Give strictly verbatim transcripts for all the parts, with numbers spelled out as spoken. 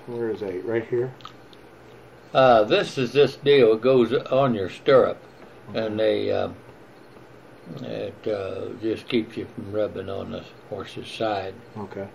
Where is eight? Right here? Uh, this is this deal. It goes on your stirrup, Okay. and they uh, it uh, just keeps you from rubbing on the horse's side. Okay.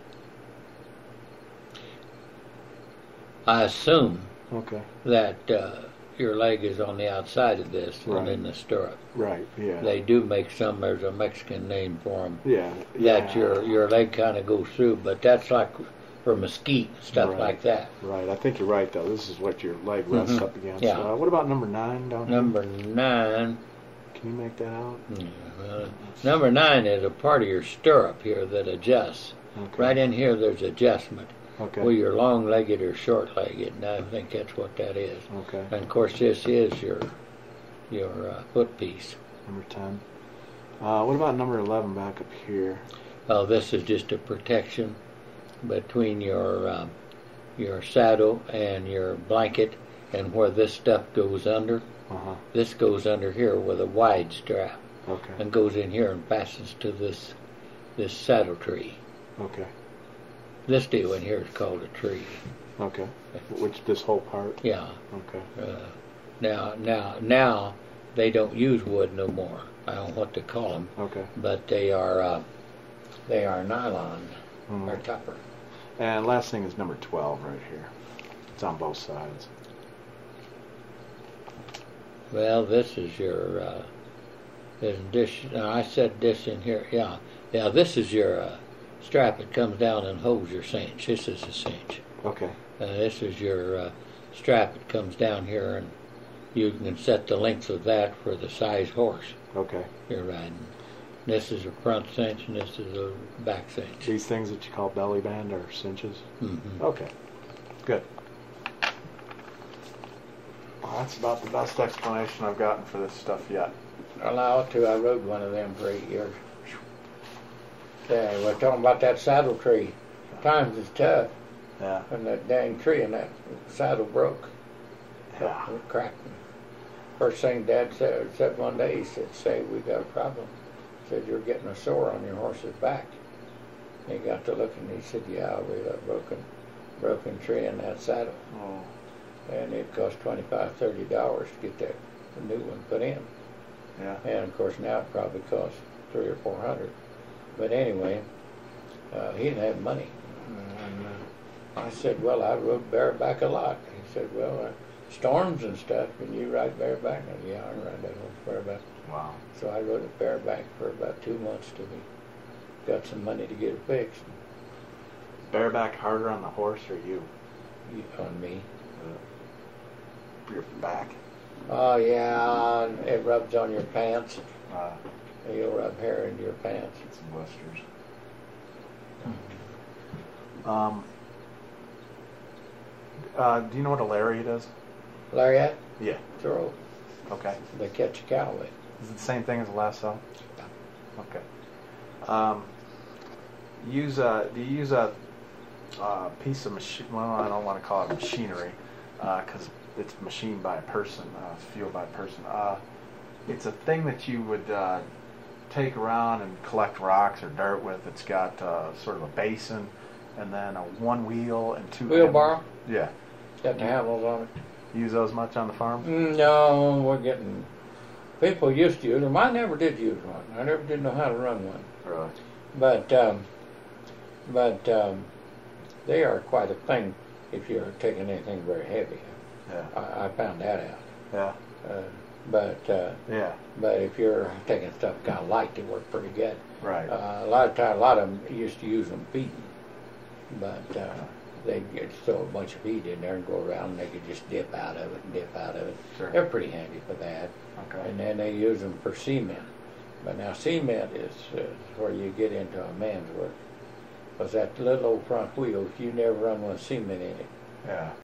I assume Okay. that uh, your leg is on the outside of this right. and in the stirrup. Right. Yeah. They do make some. There's a Mexican name for them. Yeah. That yeah. your your leg kind of goes through, but that's like for mesquite stuff right. like that. Right. I think you're right though. This is what your leg rests mm-hmm. up against. Yeah. Uh, what about number nine down number here? Number nine. Can you make that out? Yeah, well, number nine is a part of your stirrup here that adjusts. Okay. Right in here, there's adjustment. Okay. Whether you're long-legged or short-legged, and I think that's what that is. Okay. And of course, this is your your uh, foot piece. Number ten. Uh, what about number eleven back up here? Oh, this is just a protection between your um, your saddle and your blanket, and where this stuff goes under. Uh-huh. This goes under here with a wide strap, Okay. and goes in here and fastens to this this saddle tree. Okay. This deal in here is called a tree. Okay. Which this whole part? Yeah. Okay. Uh, now, now, now, they don't use wood no more. I don't know what to call them. Okay. But they are uh, they are nylon Mm. or copper. And last thing is number twelve right here. It's on both sides. Well, this is your uh, this dish. Now, I said this in here. Yeah, yeah. This is your uh, strap. It comes down and holds your cinch. This is a cinch. Okay. Uh, this is your uh, strap. It comes down here, and you can set the length of that for the size horse Okay. you're riding. This is a front cinch, and this is a back cinch. These things that you call belly band are cinches? Mm-hmm. Okay. Good. Well, that's about the best explanation I've gotten for this stuff yet. Well, I ought to. I rode one of them for eight years. Yeah, we're talking about that saddle tree. Times is tough. Yeah. And that dang tree and that saddle broke. Yeah. It cracked. First thing Dad said, said one day, he said, "Say, we got a problem." He said, "You're getting a sore on your horse's back." And he got to looking, he said, "Yeah, we got a broken, broken tree in that saddle." Oh. And it cost twenty-five, thirty dollars to get that new one put in. Yeah. And of course now it probably costs three or four hundred. But anyway, uh, he didn't have money. And uh, I said, "Well, I rode bareback a lot." He said, "Well, uh, storms and stuff, and you ride bareback?" I said, "Yeah, I ride that horse bareback." Wow. So I rode it bareback for about two months till we got some money to get it fixed. Bareback harder on the horse or you? You- On me. Uh, your back? Oh yeah, it rubs on your pants. Uh, You'll rub hair into your pants. get some blisters. Um, uh, do you know what a lariat is? Lariat? Yeah. Throw. Okay. They catch a cow with. Is it the same thing as a lasso? Yeah. Okay. Um, use a, do you use a uh, piece of machine? Well, I don't want to call it machinery because uh, it's machined by a person, uh, fueled by a person. Uh, it's a thing that you would uh, take around and collect rocks or dirt with. It's got uh, sort of a basin and then a one wheel and two Wheelbarrow? handles. Yeah. Got the handles on it. Use those much on the farm? Mm, No, we're getting. People used to use them. I never did use one. I never did know how to run one. Really? But um, but um, they are quite a thing if you're taking anything very heavy. Yeah. I, I found that out. Yeah. Uh, but uh, Yeah. but if you're taking stuff kind of light, they work pretty good. Right. Uh, a lot of times, a lot of them used to use them feeding, but uh, they could throw a bunch of feed in there and go around, and they could just dip out of it and dip out of it. Sure. They're pretty handy for that. Okay. And then they use them for cement. But now cement is, is where you get into a man's work. Because that little old front wheel, if you never run one cement in it, Yeah.